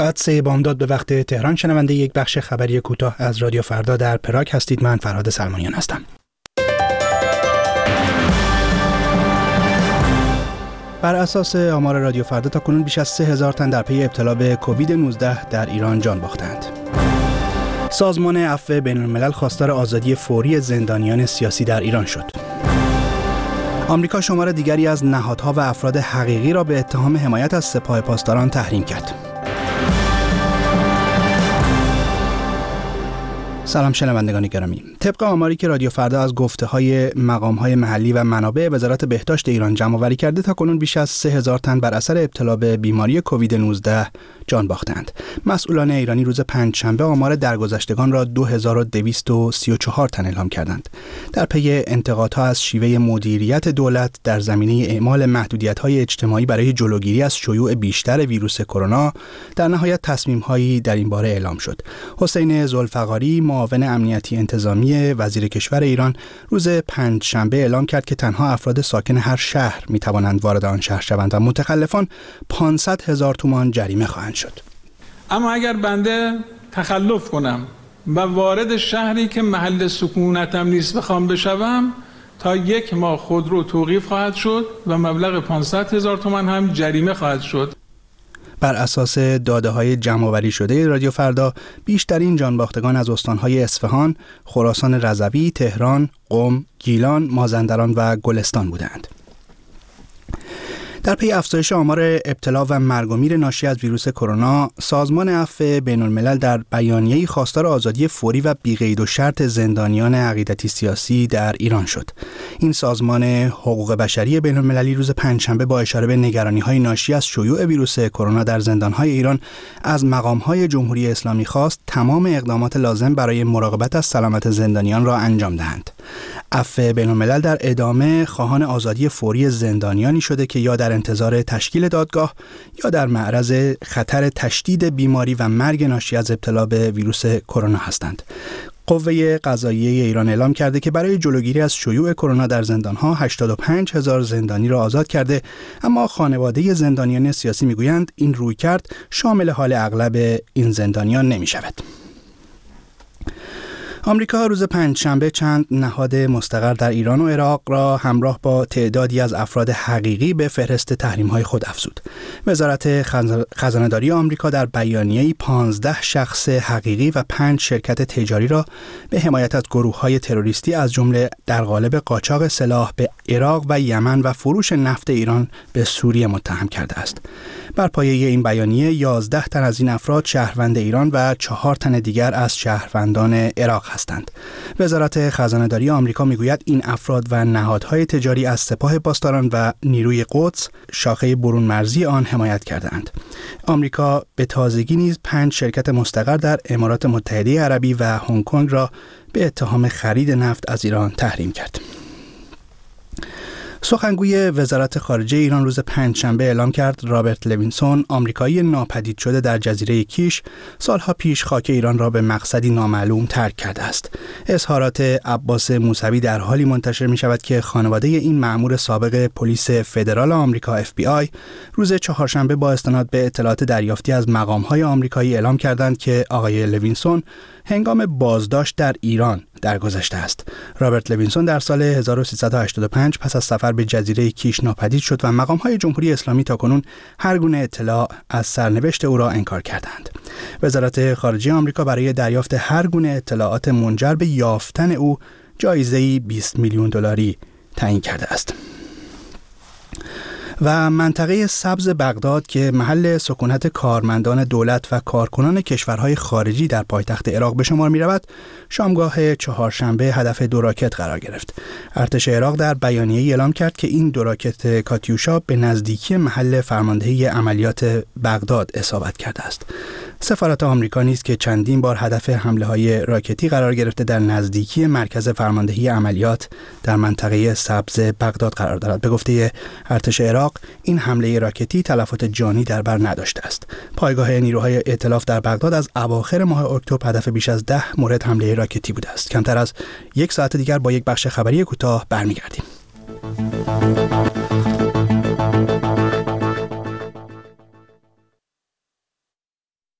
ساعت 3 بامداد به وقت تهران شنونده یک بخش خبری کوتاه از رادیو فردا در پراگ هستید. من فرهاد سلمانیان هستم. بر اساس آمار رادیو فردا تاکنون بیش از 3000 تن در پی ابتلا به کووید 19 در ایران جان باختند. سازمان عفو بین‌الملل خواستار آزادی فوری زندانیان سیاسی در ایران شد. آمریکا شمار دیگری از نهادها و افراد حقیقی را به اتهام حمایت از سپاه پاسداران تحریم کرد. سلام شنوندگان گرامی. طبق آماری که رادیو فردا از گفته‌های مقام‌های محلی و منابع وزارت بهداشت ایران جمع‌آوری کرده، تاکنون بیش از 3000 تن بر اثر ابتلا به بیماری کووید 19 جان باختند. مسئولان ایرانی روز پنجشنبه آمار درگذشتگان را 2234 تن اعلام کردند. در پی انتقادها از شیوه مدیریت دولت در زمینه اعمال محدودیت‌های اجتماعی برای جلوگیری از شیوع بیشتر ویروس کرونا، در نهایت تصمیم‌هایی در این باره اعلام شد. حسین ذوالفقاری، معاون امنیتی انتظامی وزیر کشور ایران، روز پنجشنبه اعلام کرد که تنها افراد ساکن هر شهر می‌توانند وارد آن شهر شوند و متخلفان 500,000 تومان جریمه خواهند شد. اما اگر بنده تخلف کنم و وارد شهری که محل سکونتم نیست بخوام بشوم، تا 1 ماه خودرو توقیف خواهد شد و مبلغ 500,000 تومان هم جریمه خواهد شد. بر اساس داده‌های جمع‌آوری شده رادیو فردا، بیشترین جانباختگان از استان‌های اصفهان، خراسان رضوی، تهران، قم، گیلان، مازندران و گلستان بودند. در پی افزایش آمار ابتلا و مرگ و میر ناشی از ویروس کرونا، سازمان عفو بین‌الملل در بیانیه‌ای خواستار آزادی فوری و بی‌قید و شرط زندانیان عقیدتی سیاسی در ایران شد. این سازمان حقوق بشری بین‌المللی روز پنجشنبه با اشاره به نگرانی‌های ناشی از شیوع ویروس کرونا در زندان‌های ایران از مقام‌های جمهوری اسلامی خواست تمام اقدامات لازم برای مراقبت از سلامت زندانیان را انجام دهند. عفو بین‌الملل در ادامه خواهان آزادی فوری زندانیانی شده که یا در انتظار تشکیل دادگاه یا در معرض خطر تشدید بیماری و مرگ ناشی از ابتلا به ویروس کرونا هستند. قوه قضاییه ایران اعلام کرده که برای جلوگیری از شیوع کرونا در زندان‌ها 85,000 زندانی را آزاد کرده، اما خانواده زندانیان سیاسی میگویند این رویکرد شامل حال اغلب این زندانیان نمی‌شود. آمریکا روز پنجشنبه چند نهاد مستقر در ایران و عراق را همراه با تعدادی از افراد حقیقی به فهرست تحریم‌های خود افزود. وزارت خزانه‌داری آمریکا در بیانیه‌ای 15 شخص حقیقی و 5 شرکت تجاری را به حمایت از گروه‌های تروریستی از جمله در قالب قاچاق سلاح به عراق و یمن و فروش نفت ایران به سوریه متهم کرده است. بر پایه این بیانیه 11 تن از این افراد شهروند ایران و 4 تن دیگر از شهروندان عراق هستند. وزارت خزانه‌داری آمریکا میگوید این افراد و نهادهای تجاری از سپاه پاسداران و نیروی قدس شاخه برون مرزی آن حمایت کردند. آمریکا به تازگی نیز 5 شرکت مستقر در امارات متحده عربی و هنگ کنگ را به اتهام خرید نفت از ایران تحریم کرد. سخنگوی وزارت خارجه ایران روز پنجشنبه اعلام کرد رابرت لوینسون، آمریکایی ناپدید شده در جزیره کیش، سالها پیش خاک ایران را به مقصدی نامعلوم ترک کرده است. اظهارات عباس موسوی در حالی منتشر می شود که خانواده این مأمور سابق پلیس فدرال آمریکا FBI روز چهارشنبه با استناد به اطلاعات دریافتی از مقام‌های آمریکایی اعلام کردند که آقای لوینسون هنگام بازداشت در ایران درگذشته است. رابرت لوینسون در سال 1385 پس از سفر به جزیره کیش ناپدید شد و مقام‌های جمهوری اسلامی تاکنون هر گونه اطلاع از سرنوشت او را انکار کردند. وزارت خارجه آمریکا برای دریافت هر گونه اطلاعات منجر به یافتن او جایزه‌ای 20 میلیون دلاری تعیین کرده است. و منطقه سبز بغداد که محل سکونت کارمندان دولت و کارکنان کشورهای خارجی در پایتخت عراق به شمار می رود، شامگاه چهارشنبه هدف 2 راکت قرار گرفت. ارتش عراق در بیانیه‌ای اعلام کرد که این 2 راکت کاتیوشا به نزدیکی محل فرماندهی عملیات بغداد اصابت کرده است. سفارت آمریکا نیز که چندین بار هدف حمله‌های راکتی قرار گرفته در نزدیکی مرکز فرماندهی عملیات در منطقه سبز بغداد قرار دارد. به گفته ارتش عراق این حمله راکتی تلفات جانی در بر نداشته است. پایگاه نیروهای ائتلاف در بغداد از اواخر ماه اکتبر هدف بیش از 10 مورد حمله راکتی بوده است. کمتر از 1 ساعت دیگر با یک بخش خبری کوتاه برمیگردیم.